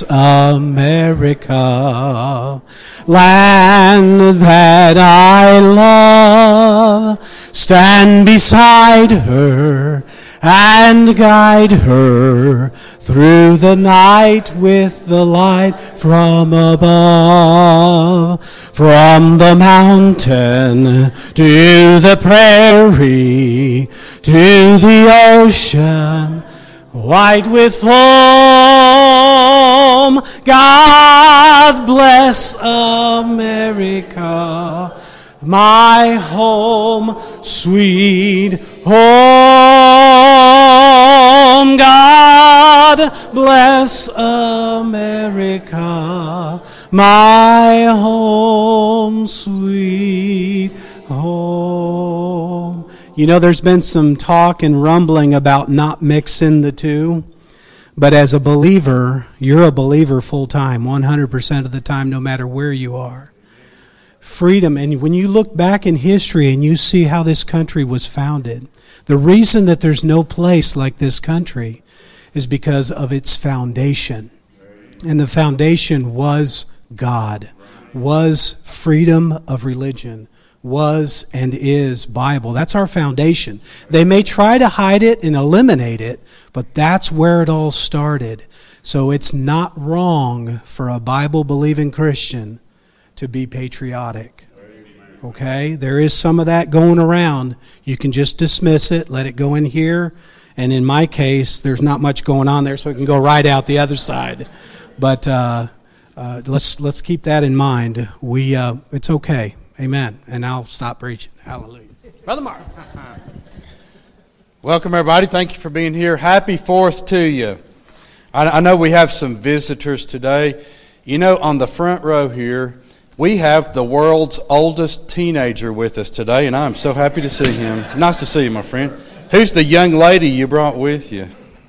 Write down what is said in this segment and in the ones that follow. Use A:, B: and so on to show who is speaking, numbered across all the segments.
A: bless America, land that I love. Stand beside her and guide her through the night with the light from above. From the mountain to the prairie, to the ocean, white with foam. God bless America, my home, sweet home. God bless America, my home, sweet home. You know, there's been some talk and rumbling about not mixing the two. But as a believer, you're a believer full time, 100% of the time, no matter where you are. Freedom, and when you look back in history and you see how this country was founded, the reason that there's no place like this country is because of its foundation. And the foundation was God, was freedom of religion, was and is Bible. That's our foundation. They may try to hide it and eliminate it, but that's where it all started. So it's not wrong for a Bible-believing Christian to be patriotic. Okay? There is some of that going around. You can just dismiss it, let it go in here. And in my case, there's not much going on there, so it can go right out the other side. But let's keep that in mind. It's okay. Amen. And I'll stop preaching. Hallelujah. Brother Mark.
B: Welcome, everybody. Thank you for being here. Happy 4th to you. I know we have some visitors today. You know, on the front row here, we have the world's oldest teenager with us today, and I'm so happy to see him. Nice to see you, my friend. Who's the young lady you brought with you?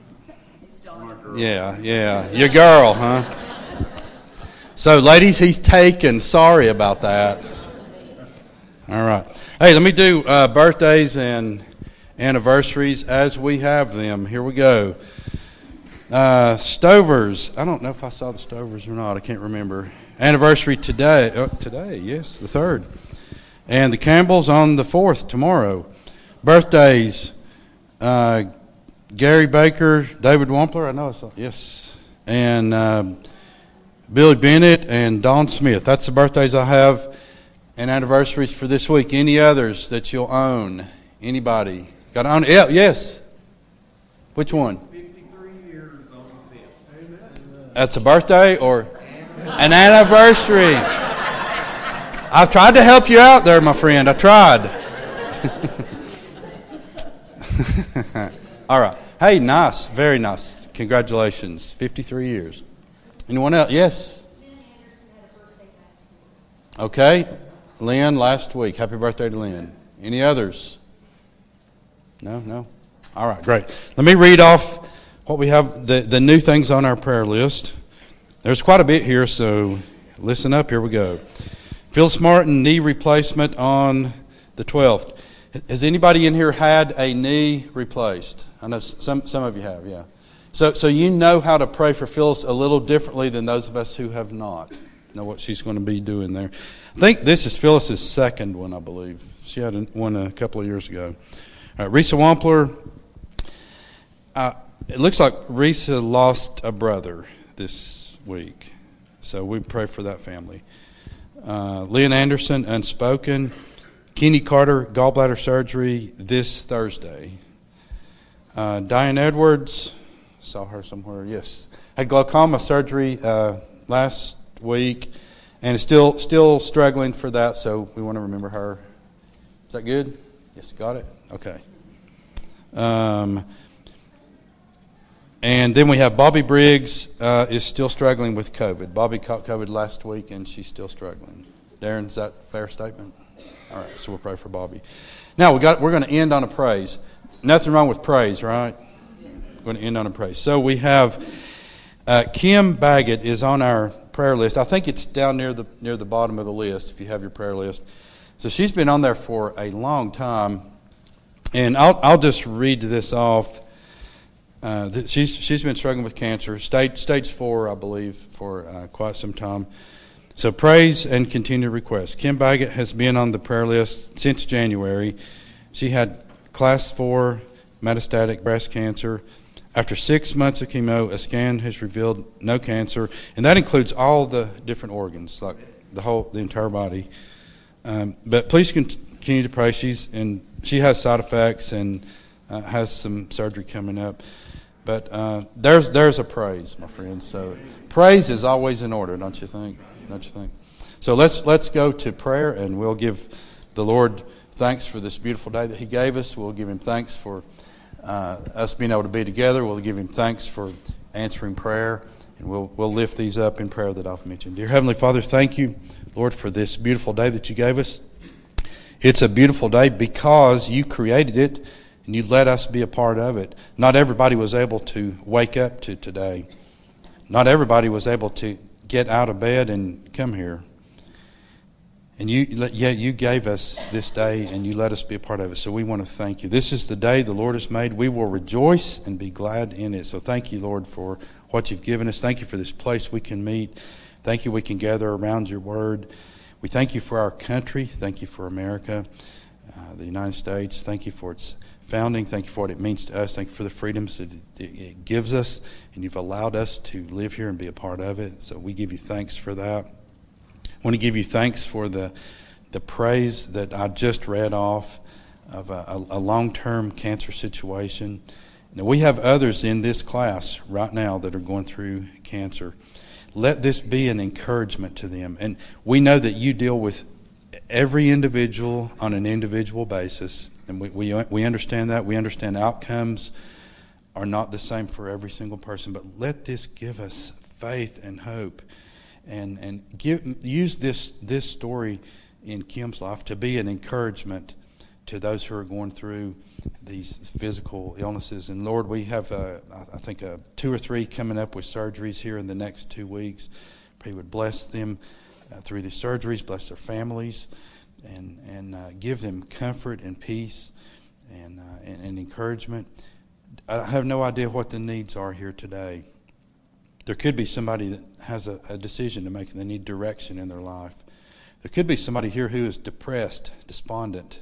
B: Yeah, your girl, huh? So, ladies, he's taken. Sorry about that. All right. Hey, let me do birthdays and anniversaries as we have them. Here we go. Stovers. I don't know if I saw the Stovers or not. I can't remember. Anniversary today. Today, yes, the 3rd. And the Campbells on the 4th, tomorrow. Birthdays. Gary Baker, David Wampler, I know I saw. Yes. And Billy Bennett and Don Smith. That's the birthdays I have. And anniversaries for this week. Any others that you'll own? Anybody? Got to own? Yeah, yes. Which one?
C: 53 years on the 5th. Amen.
B: That's a birthday or an anniversary? I've tried to help you out there, my friend. I tried. All right. Hey, nice. Very nice. Congratulations. 53 years. Anyone else? Yes? Okay. Lynn, last week. Happy birthday to Lynn. Any others? No? All right, great. Let me read off what we have, the new things on our prayer list. There's quite a bit here, so listen up. Here we go. Phyllis Martin, knee replacement on the 12th. Has anybody in here had a knee replaced? I know some of you have, yeah. So you know how to pray for Phyllis a little differently than those of us who have not. Know what she's going to be doing there. I think this is Phyllis's second one, I believe. She had one a couple of years ago. All right, Risa Wampler. It looks like Risa lost a brother this week, so we pray for that family. Lynn Anderson, unspoken. Kenny Carter, gallbladder surgery this Thursday. Diane Edwards, saw her somewhere, yes. Had glaucoma surgery last week and is still struggling for that, so we want to remember her. Is that good? Yes, got it? Okay. And then we have Bobby Briggs is still struggling with COVID. Bobby caught COVID last week, and she's still struggling. Darren, is that a fair statement? All right, so we'll pray for Bobby. Now, we're going to end on a praise. Nothing wrong with praise, right? We're going to end on a praise. So we have Kim Baggett is on our prayer list. I think it's down near the bottom of the list if you have your prayer list. So she's been on there for a long time. And I'll just read this off. she's been struggling with cancer, stage 4, I believe, for quite some time. So praise and continue requests. Kim Baggett has been on the prayer list since January. She had class 4 metastatic breast cancer. After 6 months of chemo, a scan has revealed no cancer, and that includes all the different organs, like the entire body. But please continue to pray. She has side effects and has some surgery coming up. But there's a praise, my friends. So praise is always in order, don't you think? Don't you think? So let's go to prayer, and we'll give the Lord thanks for this beautiful day that He gave us. We'll give Him thanks for us being able to be together. We'll give Him thanks for answering prayer, and we'll lift these up in prayer that I've mentioned. Dear Heavenly Father, thank you, Lord, for this beautiful day that you gave us. It's a beautiful day because you created it and you let us be a part of it. Not everybody was able to wake up to today. Not everybody was able to get out of bed and come here. And yet you gave us this day and you let us be a part of it. So we want to thank you. This is the day the Lord has made. We will rejoice and be glad in it. So thank you, Lord, for what you've given us. Thank you for this place we can meet. Thank you we can gather around your word. We thank you for our country. Thank you for America, the United States. Thank you for its founding. Thank you for what it means to us. Thank you for the freedoms that it gives us. And you've allowed us to live here and be a part of it. So we give you thanks for that. I want to give you thanks for the praise that I just read off of a long-term cancer situation. Now, we have others in this class right now that are going through cancer. Let this be an encouragement to them. And we know that you deal with every individual on an individual basis. And we understand that. We understand outcomes are not the same for every single person. But let this give us faith and hope. And use this story in Kim's life to be an encouragement to those who are going through these physical illnesses. And Lord, we have, I think, 2 or 3 coming up with surgeries here in the next 2 weeks. Pray you would bless them through these surgeries, bless their families, and give them comfort and peace and encouragement. I have no idea what the needs are here today. There could be somebody that has a decision to make and they need direction in their life. There could be somebody here who is depressed, despondent,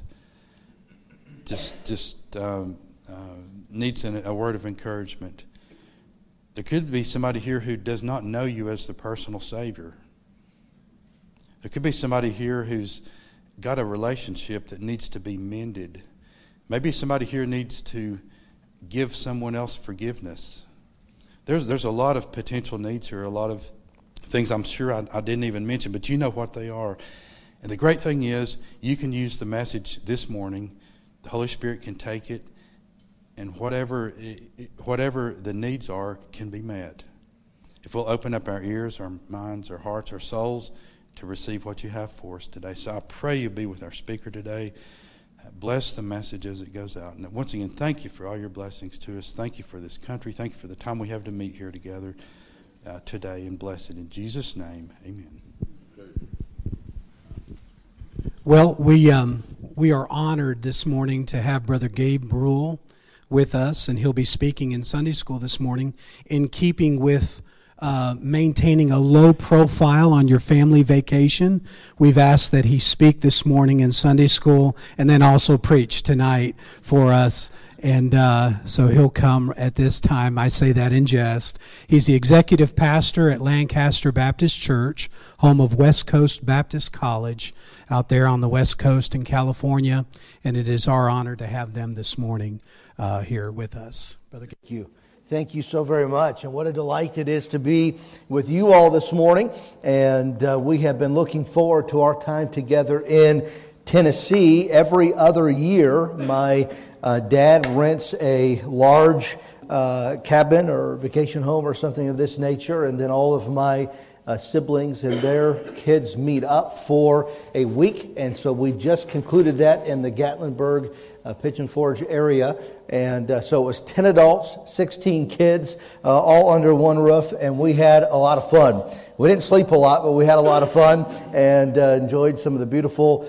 B: just needs a word of encouragement. There could be somebody here who does not know you as the personal Savior. There could be somebody here who's got a relationship that needs to be mended. Maybe somebody here needs to give someone else forgiveness. There's a lot of potential needs here, a lot of things I'm sure I didn't even mention, but you know what they are. And the great thing is you can use the message this morning. The Holy Spirit can take it, and whatever the needs are can be met. If we'll open up our ears, our minds, our hearts, our souls to receive what you have for us today. So I pray you be with our speaker today. Bless the message as it goes out. And once again, thank you for all your blessings to us. Thank you for this country. Thank you for the time we have to meet here together today. And bless it in Jesus' name. Amen.
A: Well, we are honored this morning to have Brother Gabe Brule with us, and he'll be speaking in Sunday school this morning in keeping with maintaining a low profile on your family vacation. We've asked that he speak this morning in Sunday school and then also preach tonight for us. And so he'll come at this time. I say that in jest. He's the executive pastor at Lancaster Baptist Church, home of West Coast Baptist College out there on the West Coast in California. And it is our honor to have them this morning here with us. Brother,
D: thank you. Thank you so very much. And what a delight it is to be with you all this morning. And we have been looking forward to our time together in Tennessee. Every other year, my dad rents a large cabin or vacation home or something of this nature. And then all of my siblings and their kids meet up for a week. And so we just concluded that in the Gatlinburg Pigeon Forge area. And so it was 10 adults, 16 kids, all under one roof, and we had a lot of fun. We didn't sleep a lot, but we had a lot of fun and enjoyed some of the beautiful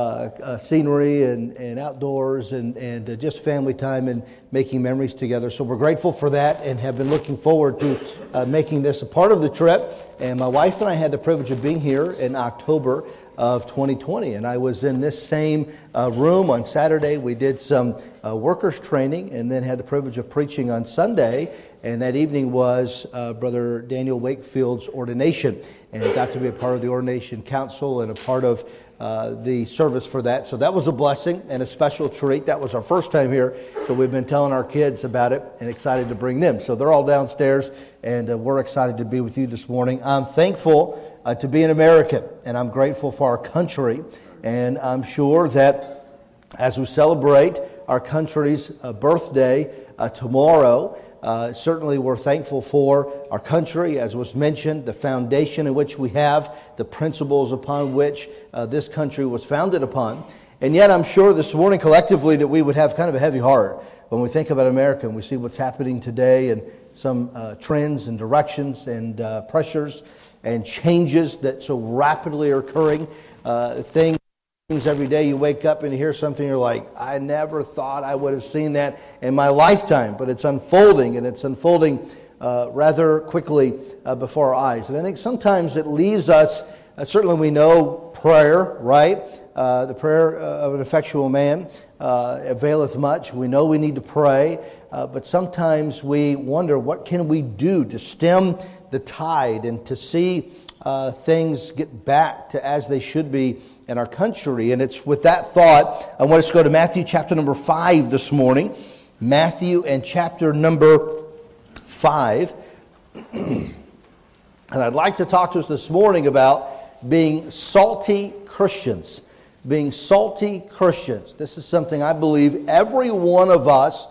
D: scenery and outdoors and just family time and making memories together. So we're grateful for that and have been looking forward to making this a part of the trip. And my wife and I had the privilege of being here in October of 2020, and I was in this same room on Saturday. We did some workers training and then had the privilege of preaching on Sunday, and that evening was Brother Daniel Wakefield's ordination, and I got to be a part of the ordination council and a part of the service for that. So that was a blessing and a special treat. That was our first time here, so we've been telling our kids about it and excited to bring them. So they're all downstairs, and we're excited to be with you this morning. I'm thankful to be an American, and I'm grateful for our country, and I'm sure that as we celebrate our country's birthday tomorrow, certainly we're thankful for our country, as was mentioned, the foundation in which we have, the principles upon which this country was founded upon. And yet I'm sure this morning collectively that we would have kind of a heavy heart when we think about America and we see what's happening today and some trends and directions and pressures and changes that so rapidly are occurring. Things every day you wake up and you hear something, you're like, I never thought I would have seen that in my lifetime, but it's unfolding, and it's unfolding rather quickly before our eyes. And I think sometimes it leaves us, certainly we know prayer, right? The prayer of an effectual man availeth much. We know we need to pray, but sometimes we wonder, what can we do to stem the tide and to see things get back to as they should be in our country? And it's with that thought, I want us to go to Matthew chapter number 5 this morning. Matthew and chapter number 5. And I'd like to talk to us this morning about being salty Christians. Being salty Christians. This is something I believe every one of us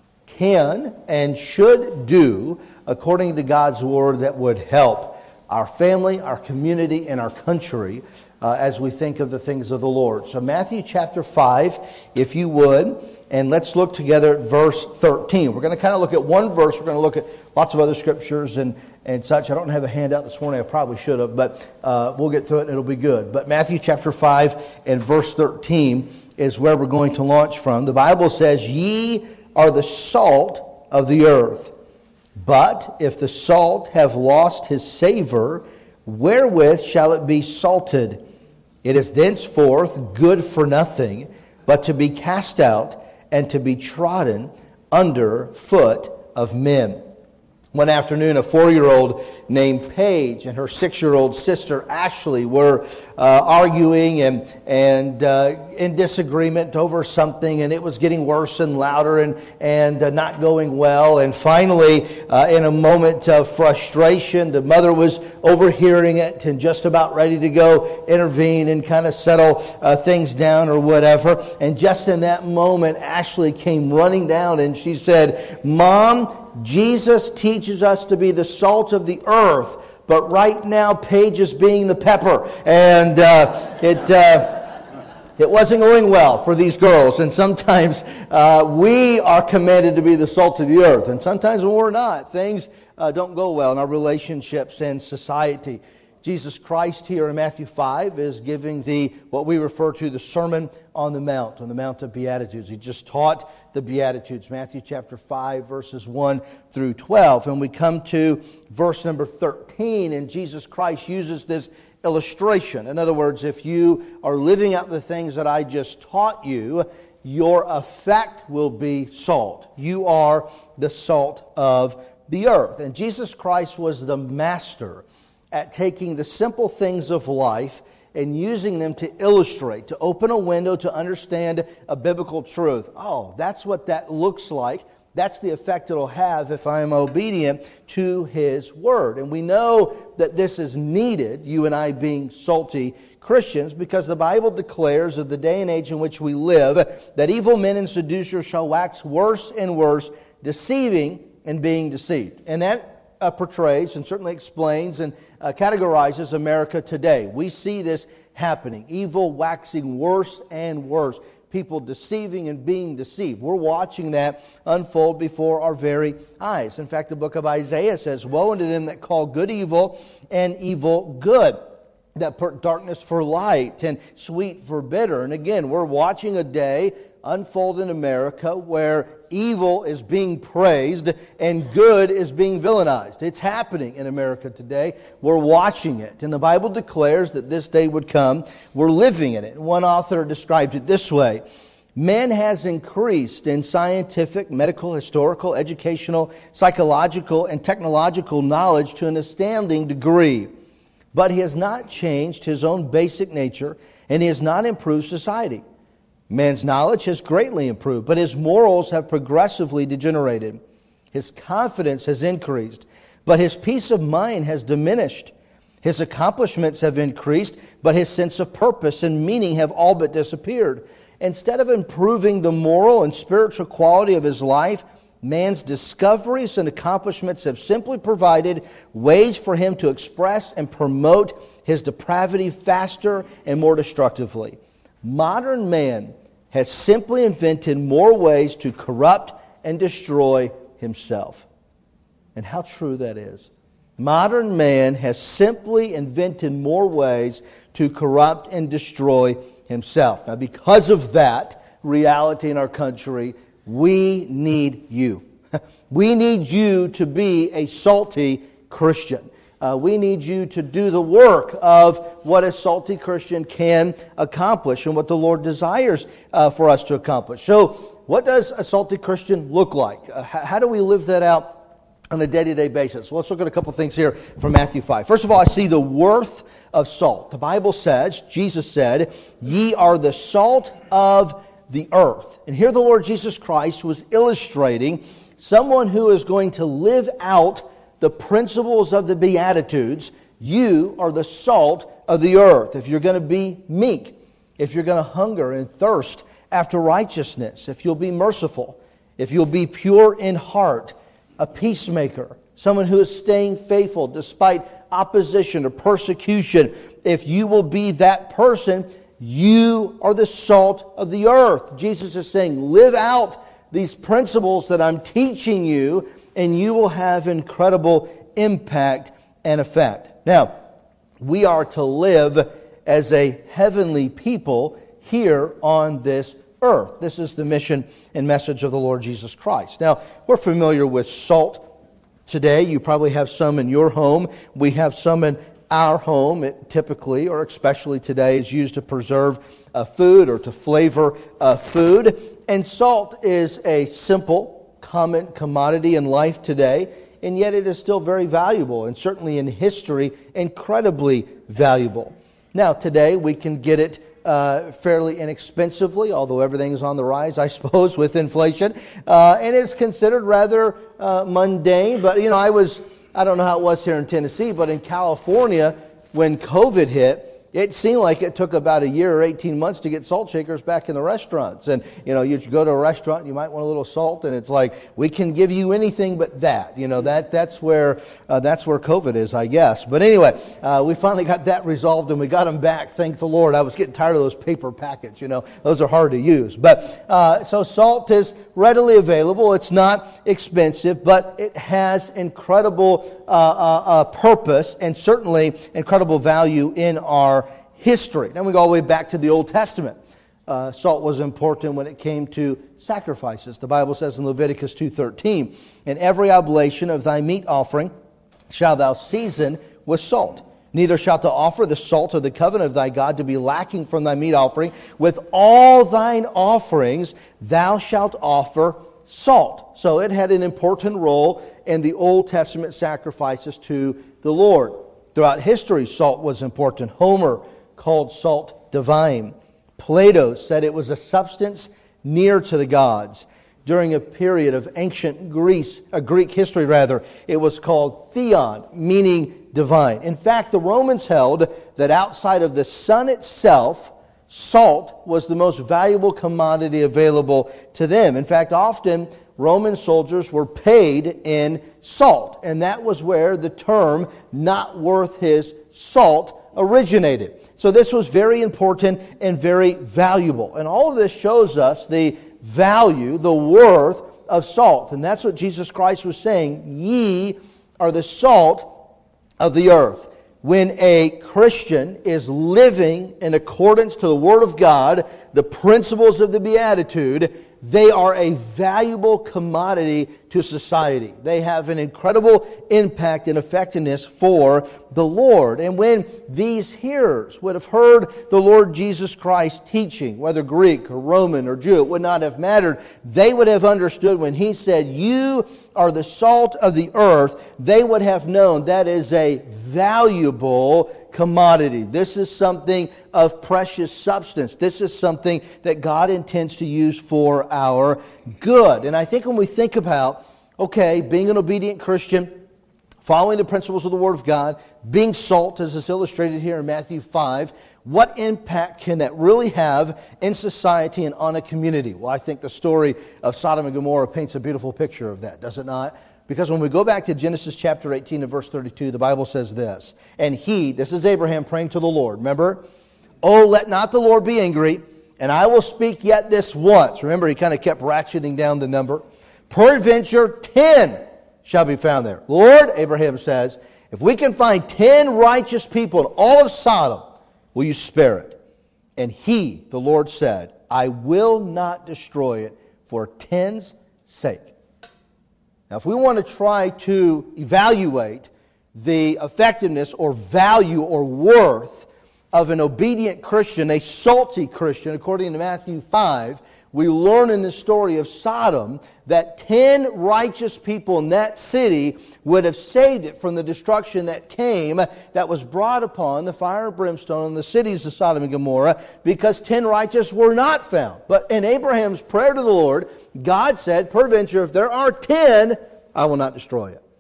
D: can and should do according to God's Word that would help our family, our community, and our country as we think of the things of the Lord. So Matthew chapter 5, if you would, and let's look together at verse 13. We're going to kind of look at one verse. We're going to look at lots of other scriptures and such. I don't have a handout this morning. I probably should have, but we'll get through it and it'll be good. But Matthew chapter 5 and verse 13 is where we're going to launch from. The Bible says, "Ye are the salt of the earth. But if the salt have lost his savor, wherewith shall it be salted? It is thenceforth good for nothing, but to be cast out and to be trodden under foot of men." One afternoon, a 4-year-old named Paige and her 6-year-old sister Ashley were arguing and in disagreement over something, and it was getting worse and louder and not going well. And finally, in a moment of frustration, the mother was overhearing it and just about ready to go intervene and kind of settle things down or whatever. And just in that moment, Ashley came running down and she said, "Mom, Jesus teaches us to be the salt of the earth, but right now Paige is being the pepper." And it wasn't going well for these girls. And sometimes we are commanded to be the salt of the earth. And sometimes when we're not, things don't go well in our relationships and society. Jesus Christ here in Matthew 5 is giving what we refer to the Sermon on the Mount of Beatitudes. He just taught the Beatitudes, Matthew chapter 5, verses 1 through 12. And we come to verse number 13, and Jesus Christ uses this illustration. In other words, if you are living out the things that I just taught you, your effect will be salt. You are the salt of the earth. And Jesus Christ was the master at taking the simple things of life and using them to illustrate, to open a window to understand a biblical truth. Oh, that's what that looks like. That's the effect it'll have if I am obedient to His Word. And we know that this is needed, you and I being salty Christians, because the Bible declares of the day and age in which we live that evil men and seducers shall wax worse and worse, deceiving and being deceived. And that portrays and certainly explains and categorizes America today. We see this happening. Evil waxing worse and worse. people deceiving and being deceived. We're watching that unfold before our very eyes. In fact, the book of Isaiah says, "Woe unto them that call good evil and evil good, that put darkness for light and sweet for bitter." And again, we're watching a day unfold in America where evil is being praised and good is being villainized. It's happening in America today. We're watching it. And the Bible declares that this day would come. We're living in it. And one author described it this way: "Man has increased in scientific, medical, historical, educational, psychological, and technological knowledge to an astounding degree. But he has not changed his own basic nature, and he has not improved society. Man's knowledge has greatly improved, but his morals have progressively degenerated. His confidence has increased, but his peace of mind has diminished. His accomplishments have increased, but his sense of purpose and meaning have all but disappeared. Instead of improving the moral and spiritual quality of his life, man's discoveries and accomplishments have simply provided ways for him to express and promote his depravity faster and more destructively. Modern man has simply invented more ways to corrupt and destroy himself." And how true that is. Modern man has simply invented more ways to corrupt and destroy himself. Now, because of that reality in our country, we need you. We need you to be a salty Christian. We need you to do the work of what a salty Christian can accomplish and what the Lord desires for us to accomplish. So, what does a salty Christian look like? How do we live that out on a day-to-day basis? Well, let's look at a couple things here from Matthew 5. First of all, I see the worth of salt. The Bible says, Jesus said, "Ye are the salt of the earth." And here the Lord Jesus Christ was illustrating someone who is going to live out the principles of the Beatitudes. You are the salt of the earth. If you're going to be meek, if you're going to hunger and thirst after righteousness, if you'll be merciful, if you'll be pure in heart, a peacemaker, someone who is staying faithful despite opposition or persecution, if you will be that person, you are the salt of the earth. Jesus is saying, live out these principles that I'm teaching you, and you will have incredible impact and effect. Now, we are to live as a heavenly people here on this earth. This is the mission and message of the Lord Jesus Christ. Now, we're familiar with salt today. You probably have some in your home. We have some in our home. It typically, or especially today, is used to preserve food or to flavor food. And salt is a simple, common commodity in life today, and yet it is still very valuable, and certainly in history, incredibly valuable. Now, today we can get it fairly inexpensively, although everything is on the rise, I suppose, with inflation, and it's considered rather mundane. But I don't know how it was here in Tennessee, but in California, when COVID hit, it seemed like it took about a year or 18 months to get salt shakers back in the restaurants. And, you go to a restaurant, you might want a little salt, and it's like, we can give you anything but that. That's where COVID is, I guess. But anyway, we finally got that resolved, and we got them back, thank the Lord. I was getting tired of those paper packets, Those are hard to use. But, so salt is readily available. It's not expensive, but it has incredible purpose and certainly incredible value in our history. Then we go all the way back to the Old Testament. Salt was important when it came to sacrifices. The Bible says in Leviticus 2:13, "And every oblation of thy meat offering shalt thou season with salt. Neither shalt thou offer the salt of the covenant of thy God to be lacking from thy meat offering. With all thine offerings thou shalt offer salt." So it had an important role in the Old Testament sacrifices to the Lord. Throughout history, salt was important. Homer called salt divine. Plato said it was a substance near to the gods. During a period of ancient Greek history, it was called theon, meaning divine. In fact, the Romans held that outside of the sun itself, Salt was the most valuable commodity available to them. In fact, often Roman soldiers were paid in salt, and that was where the term "not worth his salt" originated. So this was very important and very valuable. And all of this shows us the value, the worth of salt. And that's what Jesus Christ was saying. Ye are the salt of the earth. When a Christian is living in accordance to the Word of God, the principles of the Beatitude, they are a valuable commodity to society. They have an incredible impact and effectiveness for the Lord. And when these hearers would have heard the Lord Jesus Christ teaching, whether Greek or Roman or Jew, it would not have mattered. They would have understood when He said, "You are the salt of the earth," they would have known that is a valuable commodity. This is something of precious substance. This is something that God intends to use for our good. And I think when we think about, okay, being an obedient Christian, following the principles of the Word of God, being salt, as is illustrated here in Matthew 5, what impact can that really have in society and on a community? Well, I think the story of Sodom and Gomorrah paints a beautiful picture of that, does it not? Because when we go back to Genesis chapter 18 and verse 32, the Bible says this, "And he," this is Abraham praying to the Lord, remember? "Oh, let not the Lord be angry, and I will speak yet this once." Remember, he kind of kept ratcheting down the number. "Peradventure 10 shall be found there." Lord, Abraham says, if we can find 10 righteous people in all of Sodom, will you spare it? And he, the Lord, said, "I will not destroy it for 10's sake." Now, if we want to try to evaluate the effectiveness or value or worth of an obedient Christian, a salty Christian, according to Matthew 5, we learn in the story of Sodom that 10 righteous people in that city would have saved it from the destruction that came, that was brought upon the fire and brimstone in the cities of Sodom and Gomorrah, because 10 righteous were not found. But in Abraham's prayer to the Lord, God said, "Peradventure, if there are 10, I will not destroy it."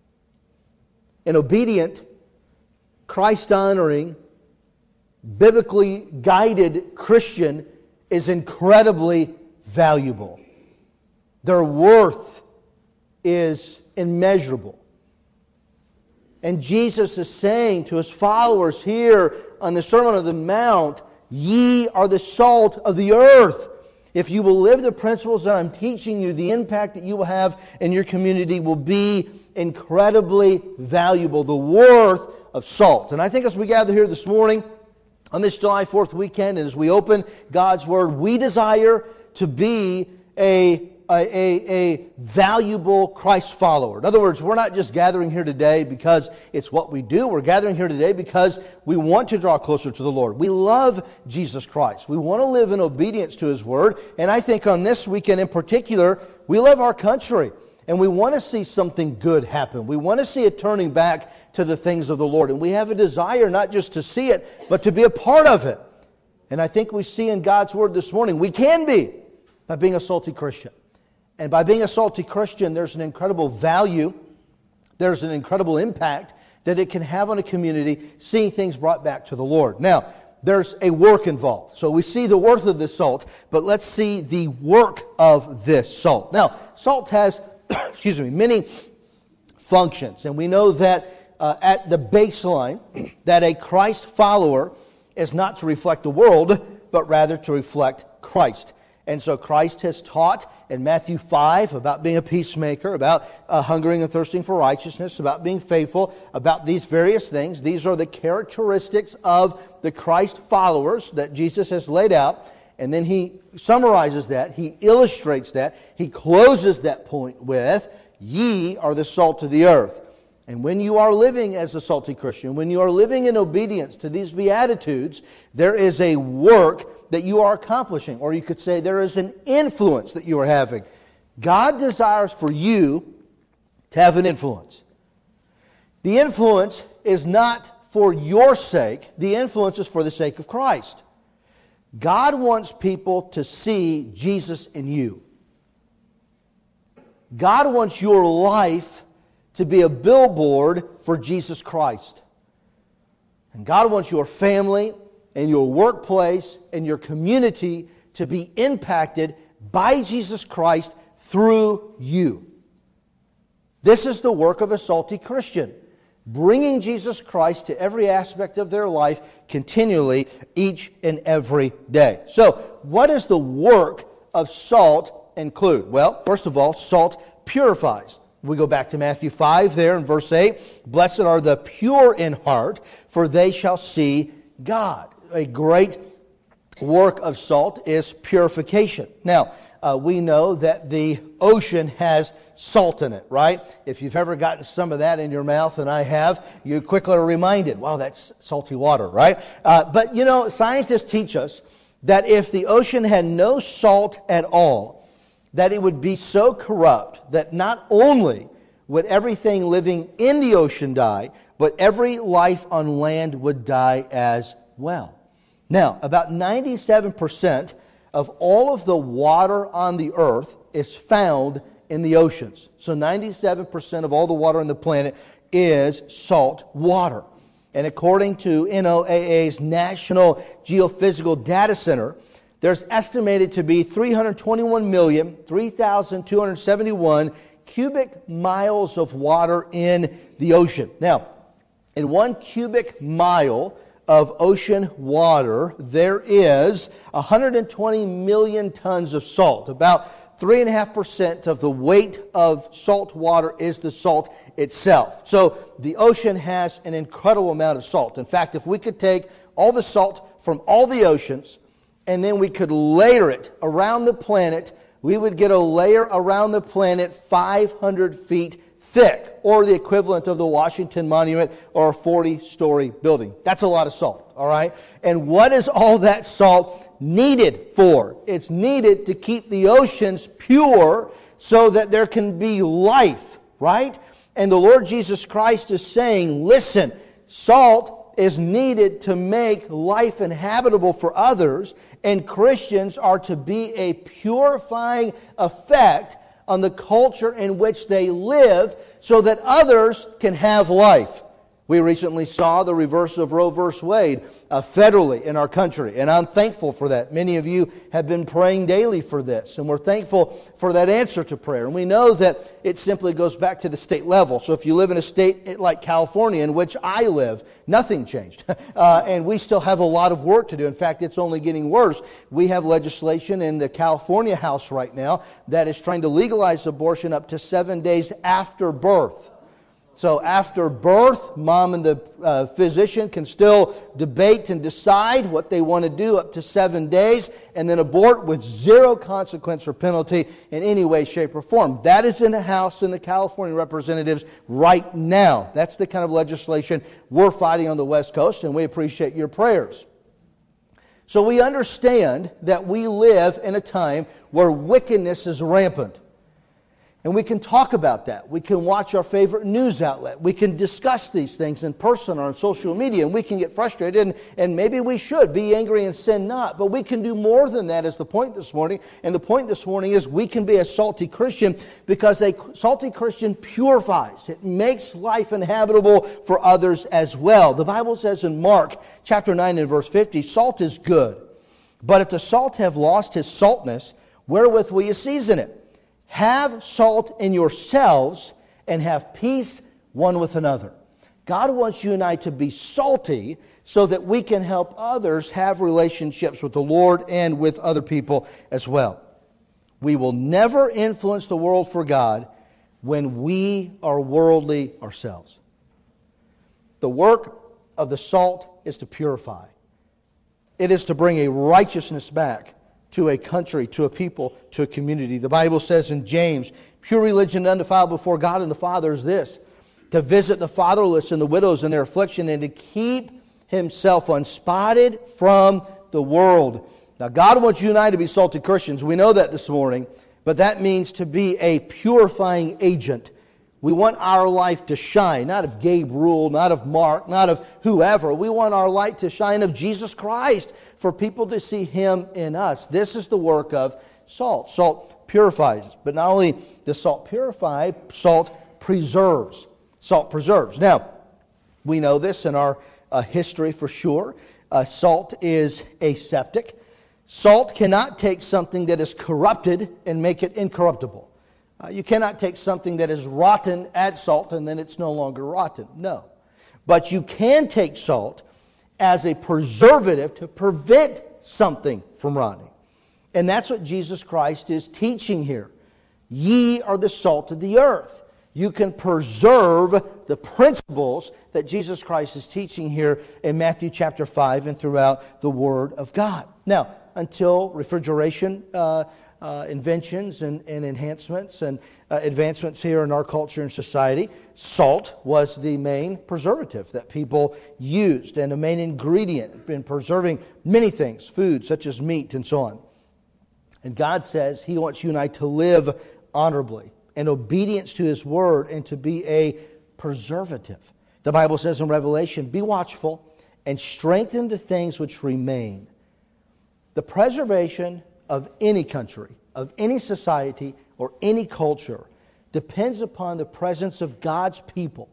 D: An obedient, Christ-honoring, biblically guided Christian is incredibly valuable. Their worth is immeasurable. And Jesus is saying to His followers here on the Sermon on the Mount, "Ye are the salt of the earth." If you will live the principles that I'm teaching you, the impact that you will have in your community will be incredibly valuable. The worth of salt. And I think as we gather here this morning, on this July 4th weekend, and as we open God's Word, we desire to be a valuable Christ follower. In other words, we're not just gathering here today because it's what we do. We're gathering here today because we want to draw closer to the Lord. We love Jesus Christ. We want to live in obedience to His Word. And I think on this weekend in particular, we love our country. And we want to see something good happen. We want to see it turning back to the things of the Lord. And we have a desire not just to see it, but to be a part of it. And I think we see in God's Word this morning, we can be by being a salty Christian. And by being a salty Christian, there's an incredible value, there's an incredible impact that it can have on a community, seeing things brought back to the Lord. Now, there's a work involved. So we see the worth of this salt, but let's see the work of this salt. Now, salt has many functions. And we know that at the baseline, that a Christ follower is not to reflect the world, but rather to reflect Christ. And so Christ has taught in Matthew 5 about being a peacemaker, about hungering and thirsting for righteousness, about being faithful, about these various things. These are the characteristics of the Christ followers that Jesus has laid out. And then He summarizes that, He illustrates that, He closes that point with, "Ye are the salt of the earth." And when you are living as a salty Christian, when you are living in obedience to these Beatitudes, there is a work that you are accomplishing. Or you could say there is an influence that you are having. God desires for you to have an influence. The influence is not for your sake. The influence is for the sake of Christ. God wants people to see Jesus in you. God wants your life to be a billboard for Jesus Christ. And God wants your family and your workplace and your community to be impacted by Jesus Christ through you. This is the work of a salty Christian, bringing Jesus Christ to every aspect of their life continually, each and every day. So, what does the work of salt include? Well, first of all, salt purifies. We go back to Matthew 5 there in verse 8. Blessed are the pure in heart, for they shall see God. A great work of salt is purification. Now, we know that the ocean has salt in it, right? If you've ever gotten some of that in your mouth, and I have, you quickly are reminded, wow, that's salty water, right? But you know, scientists teach us that if the ocean had no salt at all, that it would be so corrupt that not only would everything living in the ocean die, but every life on land would die as well. Now, about 97% of all of the water on the earth is found in the oceans. So 97% of all the water on the planet is salt water. And according to NOAA's National Geophysical Data Center, there's estimated to be 321,003,271 cubic miles of water in the ocean. Now, in 1 cubic mile of ocean water, there is 120 million tons of salt. About 3.5% of the weight of salt water is the salt itself. So the ocean has an incredible amount of salt. In fact, if we could take all the salt from all the oceans and then we could layer it around the planet, we would get a layer around the planet 500 feet thick, or the equivalent of the Washington Monument or a 40-story building. That's a lot of salt, all right? And what is all that salt needed for? It's needed to keep the oceans pure so that there can be life, right? And the Lord Jesus Christ is saying, listen, salt is needed to make life inhabitable for others, and Christians are to be a purifying effect on the culture in which they live so that others can have life. We recently saw the reverse of Roe v. Wade federally in our country, and I'm thankful for that. Many of you have been praying daily for this, and we're thankful for that answer to prayer. And we know that it simply goes back to the state level. So if you live in a state like California, in which I live, nothing changed. And we still have a lot of work to do. In fact, it's only getting worse. We have legislation in the California House right now that is trying to legalize abortion up to 7 days after birth. So after birth, mom and the physician can still debate and decide what they want to do up to 7 days, and then abort with zero consequence or penalty in any way, shape, or form. That is in the House and the California representatives right now. That's the kind of legislation we're fighting on the West Coast, and we appreciate your prayers. So we understand that we live in a time where wickedness is rampant. And we can talk about that. We can watch our favorite news outlet. We can discuss these things in person or on social media, and we can get frustrated, and maybe we should be angry and sin not. But we can do more than that is the point this morning. And the point this morning is we can be a salty Christian because a salty Christian purifies. It makes life inhabitable for others as well. The Bible says in Mark chapter 9 and verse 50, salt is good. But if the salt have lost his saltness, wherewith will you season it? Have salt in yourselves and have peace one with another. God wants you and I to be salty so that we can help others have relationships with the Lord and with other people as well. We will never influence the world for God when we are worldly ourselves. The work of the salt is to purify. It is to bring a righteousness back to a country, to a people, to a community. The Bible says in James, pure religion undefiled before God and the Father is this, to visit the fatherless and the widows in their affliction and to keep himself unspotted from the world. Now, God wants you and I to be salty Christians. We know that this morning, but that means to be a purifying agent. We want our life to shine, not of Gabe Rule, not of Mark, not of whoever. We want our light to shine of Jesus Christ for people to see Him in us. This is the work of salt. Salt purifies. But not only does salt purify, salt preserves. Salt preserves. Now, we know this in our history for sure. Salt is aseptic. Salt cannot take something that is corrupted and make it incorruptible. You cannot take something that is rotten, add salt, and then it's no longer rotten. No. But you can take salt as a preservative to prevent something from rotting. And that's what Jesus Christ is teaching here. Ye are the salt of the earth. You can preserve the principles that Jesus Christ is teaching here in Matthew chapter 5 and throughout the Word of God. Now, until refrigeration inventions and enhancements and advancements here in our culture and society, salt was the main preservative that people used and the main ingredient in preserving many things, food such as meat and so on. And God says He wants you and I to live honorably in obedience to His Word and to be a preservative. The Bible says in Revelation, be watchful and strengthen the things which remain. The preservation of any country, of any society, or any culture depends upon the presence of God's people.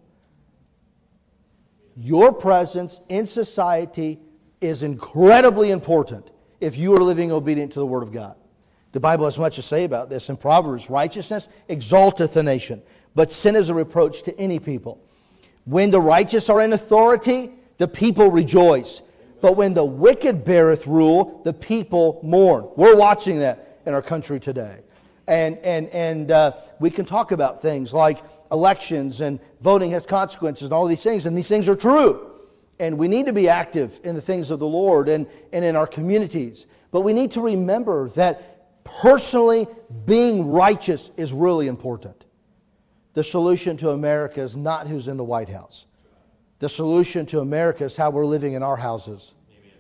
D: Your presence in society is incredibly important if you are living obedient to the Word of God. The Bible has much to say about this in Proverbs. Righteousness exalteth a nation, but sin is a reproach to any people. When the righteous are in authority, the people rejoice. But when the wicked beareth rule, the people mourn. We're watching that in our country today. And we can talk about things like elections and voting has consequences and all these things, and these things are true. And we need to be active in the things of the Lord and in our communities. But we need to remember that personally being righteous is really important. The solution to America is not who's in the White House. The solution to America is how we're living in our houses.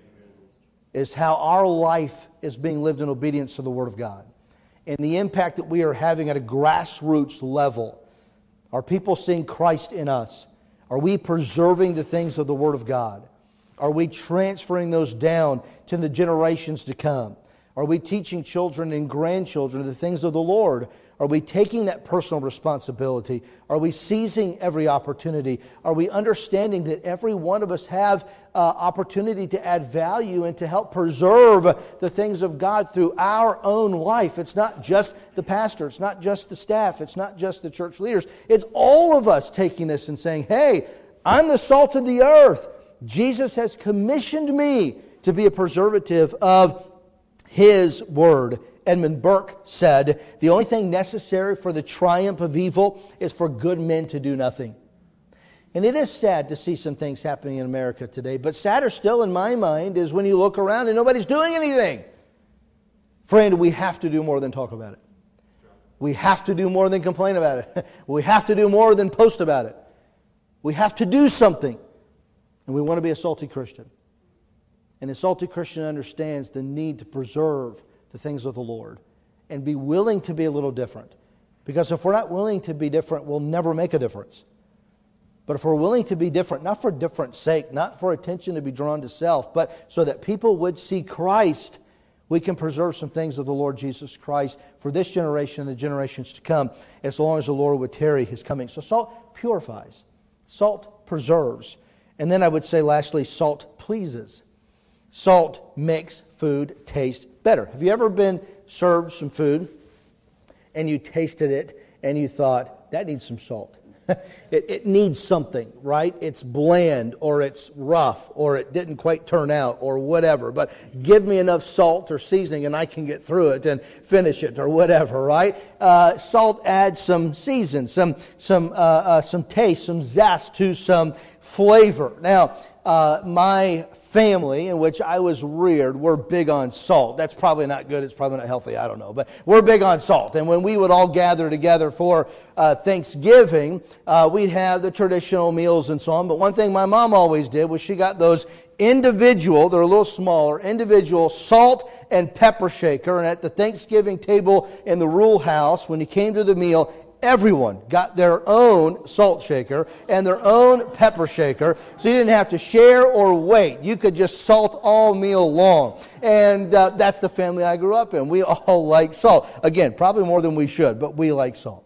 D: Is how our life is being lived in obedience to the Word of God. And the impact that we are having at a grassroots level. Are people seeing Christ in us? Are we preserving the things of the Word of God? Are we transferring those down to the generations to come? Are we teaching children and grandchildren the things of the Lord? Are we taking that personal responsibility? Are we seizing every opportunity? Are we understanding that every one of us have opportunity to add value and to help preserve the things of God through our own life? It's not just the pastor. It's not just the staff. It's not just the church leaders. It's all of us taking this and saying, hey, I'm the salt of the earth. Jesus has commissioned me to be a preservative of His Word. Edmund Burke said, the only thing necessary for the triumph of evil is for good men to do nothing. And it is sad to see some things happening in America today, but sadder still in my mind is when you look around and nobody's doing anything. Friend, we have to do more than talk about it. We have to do more than complain about it. We have to do more than post about it. We have to do something. And we want to be a salty Christian. And a salty Christian understands the need to preserve the things of the Lord and be willing to be a little different. Because if we're not willing to be different, we'll never make a difference. But if we're willing to be different, not for different sake, not for attention to be drawn to self, but so that people would see Christ, we can preserve some things of the Lord Jesus Christ for this generation and the generations to come, as long as the Lord would tarry His coming. So salt purifies. Salt preserves. And then I would say lastly, salt pleases. Salt makes food taste better. Have you ever been served some food and you tasted it and you thought, that needs some salt? It needs something, right? It's bland or it's rough or it didn't quite turn out or whatever. But give me enough salt or seasoning and I can get through it and finish it or whatever, right? Salt adds some season, some taste, some zest to some flavor. Now, my family in which I was reared, we're big on salt. That's probably not good. It's probably not healthy. I don't know. But we're big on salt. And when we would all gather together for Thanksgiving, we'd have the traditional meals and so on. But one thing my mom always did was she got those individual, they're a little smaller, individual salt and pepper shaker. And at the Thanksgiving table in the Rule House, when you came to the meal, everyone got their own salt shaker and their own pepper shaker, so you didn't have to share or wait. You could just salt all meal long. And that's the family I grew up in. We all like salt. Again, probably more than we should, but we like salt.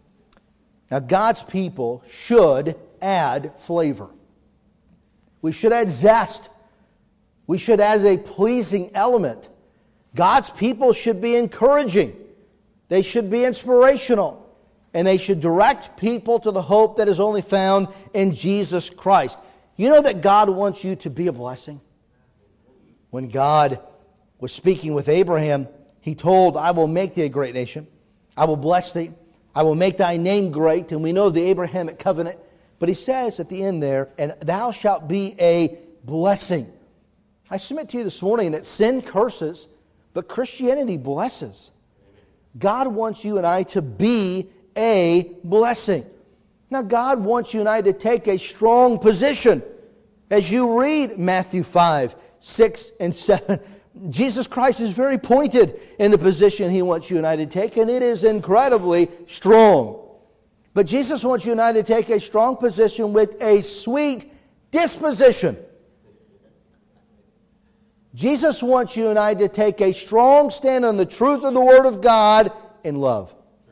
D: Now, God's people should add flavor. We should add zest. We should, as a pleasing element, God's people should be encouraging. They should be inspirational. And they should direct people to the hope that is only found in Jesus Christ. You know that God wants you to be a blessing? When God was speaking with Abraham, He told, I will make thee a great nation. I will bless thee. I will make thy name great. And we know the Abrahamic covenant. But He says at the end there, and thou shalt be a blessing. I submit to you this morning that sin curses, but Christianity blesses. God wants you and I to be a blessing. Now, God wants you and I to take a strong position. As you read Matthew 5, 6, and 7, Jesus Christ is very pointed in the position He wants you and I to take, and it is incredibly strong. But Jesus wants you and I to take a strong position with a sweet disposition. Jesus wants you and I to take a strong stand on the truth of the Word of God in love.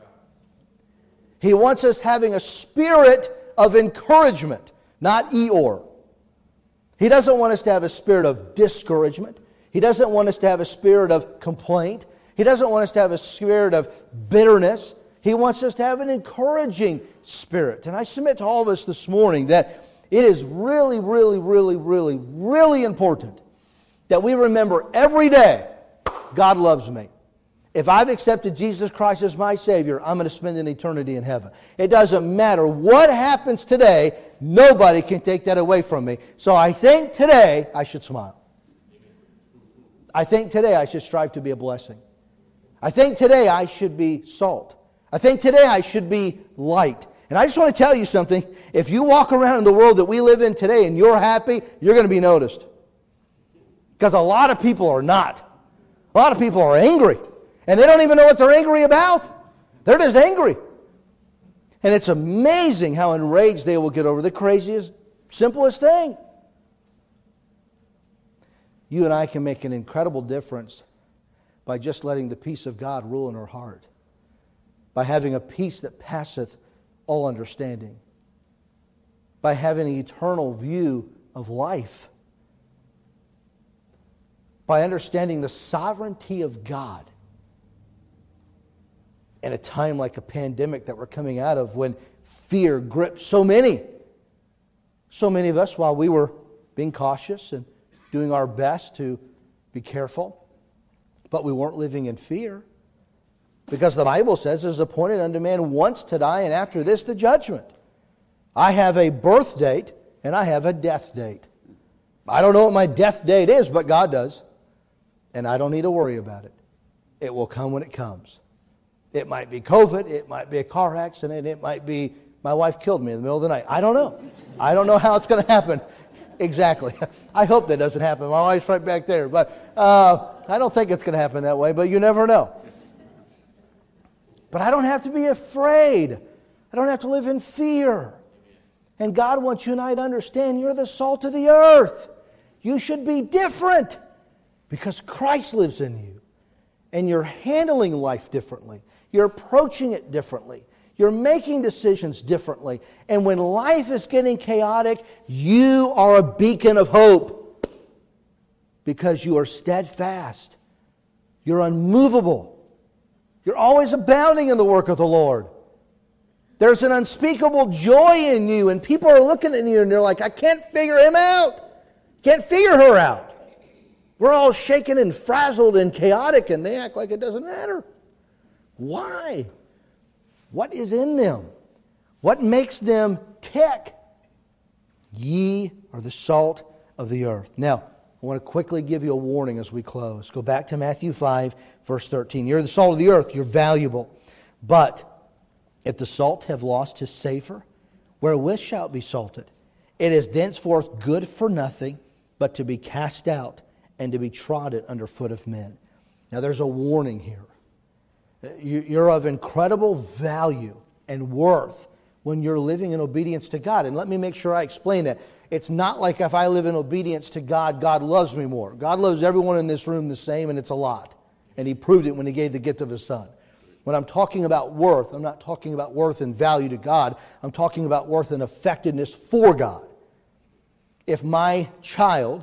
D: He wants us having a spirit of encouragement, not Eeyore. He doesn't want us to have a spirit of discouragement. He doesn't want us to have a spirit of complaint. He doesn't want us to have a spirit of bitterness. He wants us to have an encouraging spirit. And I submit to all of us this morning that it is really, really, really, really, really important that we remember every day, God loves me. If I've accepted Jesus Christ as my Savior, I'm going to spend an eternity in heaven. It doesn't matter what happens today, nobody can take that away from me. So I think today I should smile. I think today I should strive to be a blessing. I think today I should be salt. I think today I should be light. And I just want to tell you something. If you walk around in the world that we live in today and you're happy, you're going to be noticed. Because a lot of people are not. A lot of people are angry. And they don't even know what they're angry about. They're just angry. And it's amazing how enraged they will get over the craziest, simplest thing. You and I can make an incredible difference by just letting the peace of God rule in our heart. By having a peace that passeth all understanding. By having an eternal view of life. By understanding the sovereignty of God. In a time like a pandemic that we're coming out of, when fear gripped so many of us, while we were being cautious and doing our best to be careful, but we weren't living in fear. Because the Bible says, it is appointed unto man once to die, and after this the judgment. I have a birth date, and I have a death date. I don't know what my death date is, but God does. And I don't need to worry about it. It will come when it comes. It might be COVID, it might be a car accident, it might be my wife killed me in the middle of the night. I don't know. I don't know how it's going to happen exactly. I hope that doesn't happen. My wife's right back there. But I don't think it's going to happen that way, but you never know. But I don't have to be afraid. I don't have to live in fear. And God wants you and I to understand you're the salt of the earth. You should be different because Christ lives in you. And you're handling life differently. You're approaching it differently. You're making decisions differently. And when life is getting chaotic, you are a beacon of hope. Because you are steadfast. You're unmovable. You're always abounding in the work of the Lord. There's an unspeakable joy in you. And people are looking at you and they're like, I can't figure him out. Can't figure her out. We're all shaken and frazzled and chaotic, and they act like it doesn't matter. Why? What is in them? What makes them tick? Ye are the salt of the earth. Now, I want to quickly give you a warning as we close. Go back to Matthew 5, verse 13. You're the salt of the earth. You're valuable. But if the salt have lost his savor, wherewith shall it be salted? It is thenceforth good for nothing, but to be cast out and to be trodden under foot of men. Now there's a warning here. You're of incredible value and worth when you're living in obedience to God. And let me make sure I explain that. It's not like if I live in obedience to God, God loves me more. God loves everyone in this room the same, and it's a lot. And He proved it when He gave the gift of His Son. When I'm talking about worth, I'm not talking about worth and value to God. I'm talking about worth and effectiveness for God. If my child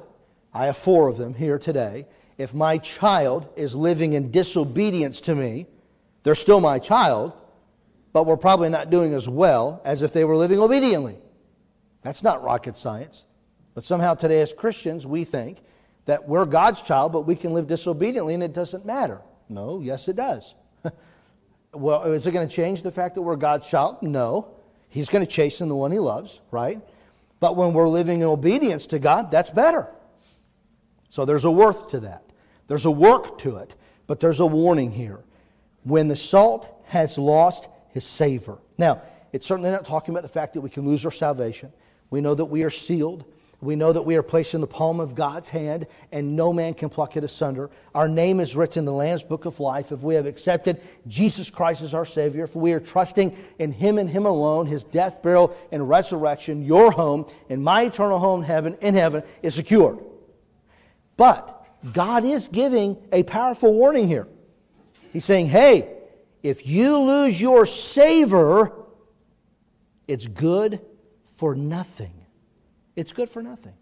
D: I have 4 of them here today. If my child is living in disobedience to me, they're still my child, but we're probably not doing as well as if they were living obediently. That's not rocket science. But somehow today as Christians, we think that we're God's child, but we can live disobediently and it doesn't matter. No, yes it does. Well, is it going to change the fact that we're God's child? No. He's going to chasten the one He loves, right? But when we're living in obedience to God, that's better. So there's a worth to that. There's a work to it. But there's a warning here. When the salt has lost his savor. Now, it's certainly not talking about the fact that we can lose our salvation. We know that we are sealed. We know that we are placed in the palm of God's hand, and no man can pluck it asunder. Our name is written in the Lamb's Book of Life if we have accepted Jesus Christ as our Savior, if we are trusting in Him and Him alone, His death, burial, and resurrection. Your home and my eternal home in heaven is secured. But God is giving a powerful warning here. He's saying, hey, if you lose your savor, it's good for nothing. It's good for nothing.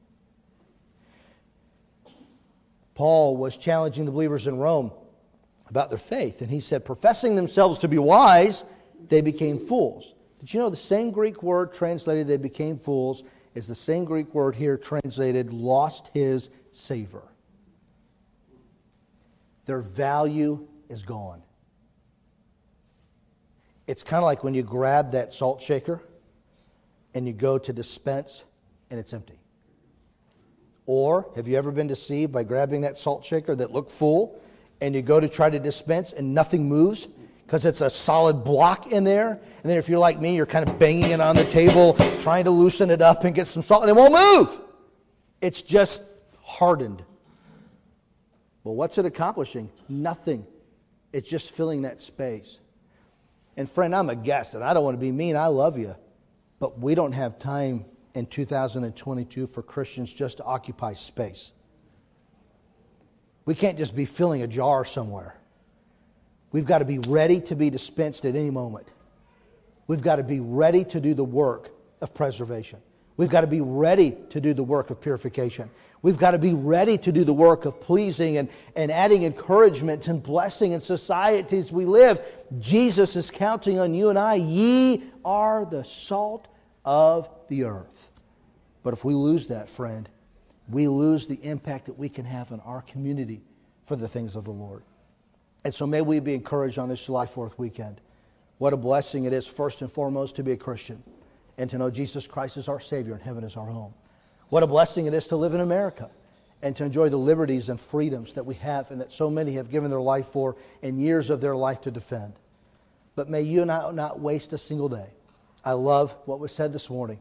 D: Paul was challenging the believers in Rome about their faith. And he said, professing themselves to be wise, they became fools. Did you know the same Greek word translated they became fools is the same Greek word here translated lost his savor. Their value is gone. It's kind of like when you grab that salt shaker and you go to dispense and it's empty. Or have you ever been deceived by grabbing that salt shaker that looked full and you go to try to dispense and nothing moves because it's a solid block in there? And then if you're like me, you're kind of banging it on the table, trying to loosen it up and get some salt, and it won't move. It's just hardened. Well, what's it accomplishing? Nothing. It's just filling that space. And friend, I'm a guest, and I don't want to be mean. I love you. But we don't have time in 2022 for Christians just to occupy space. We can't just be filling a jar somewhere. We've got to be ready to be dispensed at any moment. We've got to be ready to do the work of preservation. We've got to be ready to do the work of purification. We've got to be ready to do the work of pleasing and adding encouragement and blessing in societies we live. Jesus is counting on you and I. Ye are the salt of the earth. But if we lose that, friend, we lose the impact that we can have in our community for the things of the Lord. And so may we be encouraged on this July 4th weekend. What a blessing it is, first and foremost, to be a Christian and to know Jesus Christ is our Savior and heaven is our home. What a blessing it is to live in America and to enjoy the liberties and freedoms that we have and that so many have given their life for and years of their life to defend. But may you not waste a single day. I love what was said this morning.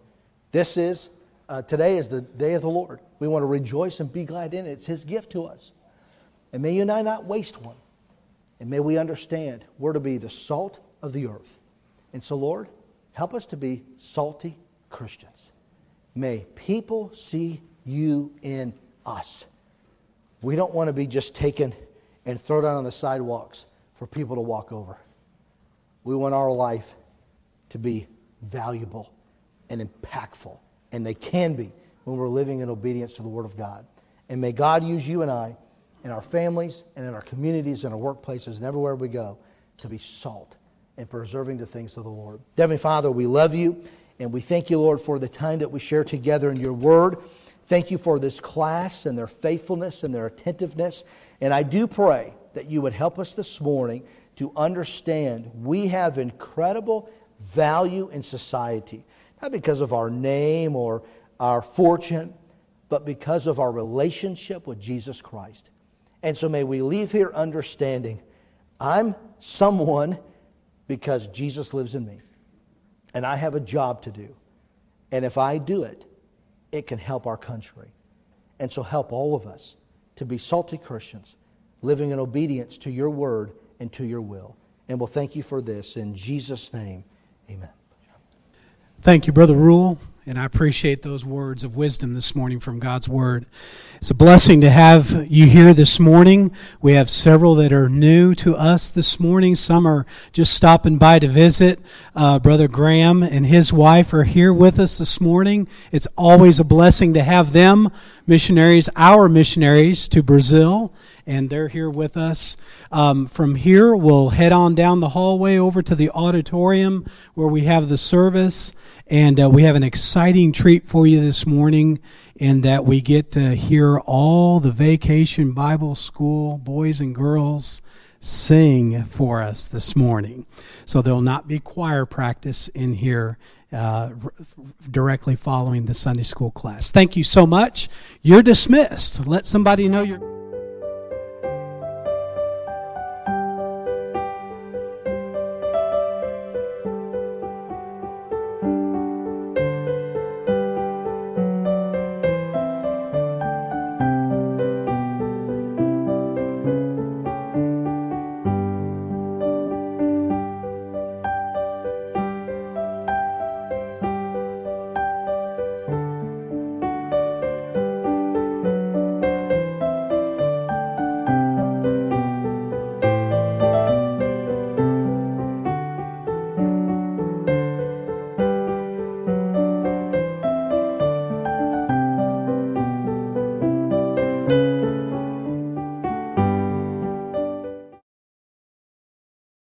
D: Today is the day of the Lord. We want to rejoice and be glad in it. It's His gift to us. And may you not waste one. And may we understand we're to be the salt of the earth. And so, Lord, help us to be salty Christians. May people see you in us. We don't want to be just taken and thrown out on the sidewalks for people to walk over. We want our life to be valuable and impactful. And they can be when we're living in obedience to the Word of God. And may God use you and I in our families and in our communities and our workplaces and everywhere we go to be salt and preserving the things of the Lord. Heavenly Father, we love you and we thank you, Lord, for the time that we share together in your Word. Thank you for this class and their faithfulness and their attentiveness. And I do pray that you would help us this morning to understand we have incredible value in society. Not because of our name or our fortune, but because of our relationship with Jesus Christ. And so may we leave here understanding I'm someone because Jesus lives in me. And I have a job to do. And if I do it, it can help our country. And so help all of us to be salty Christians, living in obedience to your word and to your will. And we'll thank you for this. In Jesus' name, amen.
A: Thank you, Brother Rule. And I appreciate those words of wisdom this morning from God's Word. It's a blessing to have you here this morning. We have several that are new to us this morning. Some are just stopping by to visit. Brother Graham and his wife are here with us this morning. It's always a blessing to have them, missionaries, our missionaries to Brazil, and they're here with us. From here, we'll head on down the hallway over to the auditorium where we have the service. And we have an exciting treat for you this morning in that we get to hear all the Vacation Bible School boys and girls sing for us this morning. So there will not be choir practice in here directly following the Sunday school class. Thank you so much. You're dismissed. Let somebody know you're...